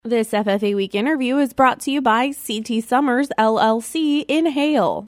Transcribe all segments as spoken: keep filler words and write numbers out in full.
This F F A Week interview is brought to you by C T Summers, L L C in Hale.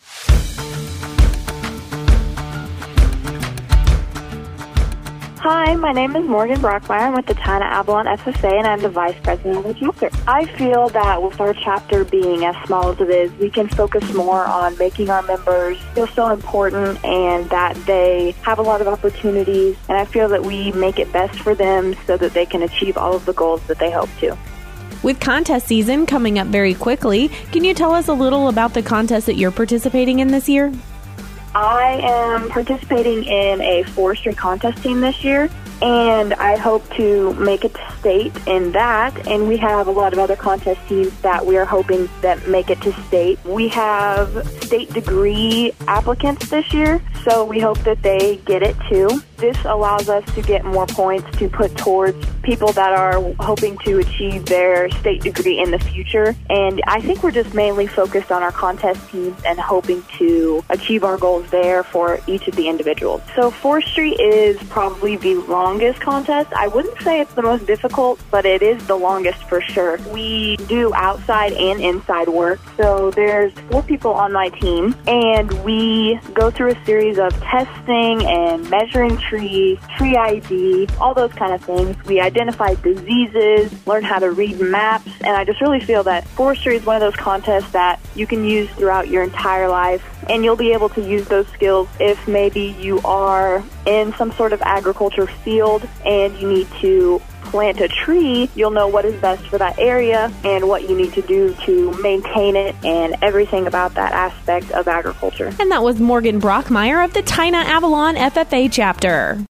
Hi, my name is Morgan Brockmeyer. I'm with the China Avalon F F A, and I'm the Vice President of the chapter. I feel that with our chapter being as small as it is, we can focus more on making our members feel so important and that they have a lot of opportunities, and I feel that we make it best for them so that they can achieve all of the goals that they hope to. With contest season coming up very quickly, can you tell us a little about the contest that you're participating in this year? I am participating in a forestry contest team this year, and I hope to make it to state in that, and we have a lot of other contest teams that we are hoping that make it to state. We have state degree applicants this year, so we hope that they get it too. This allows us to get more points to put towards people that are hoping to achieve their state degree in the future, and I think we're just mainly focused on our contest teams and hoping to achieve our goals there for each of the individuals. So forestry is probably the longest contest. I wouldn't say it's the most difficult, but it is the longest for sure. We do outside and inside work. So there's four people on my team, and we go through a series of testing and measuring trees, tree I D, all those kind of things. We identify diseases, learn how to read maps, and I just really feel that forestry is one of those contests that you can use throughout your entire life, and you'll be able to use those skills if maybe you are in some sort of agriculture field and you need to plant a tree. You'll know what is best for that area and what you need to do to maintain it and everything about that aspect of agriculture. And that was Morgan Brockmeyer of the China Avalon F F A chapter.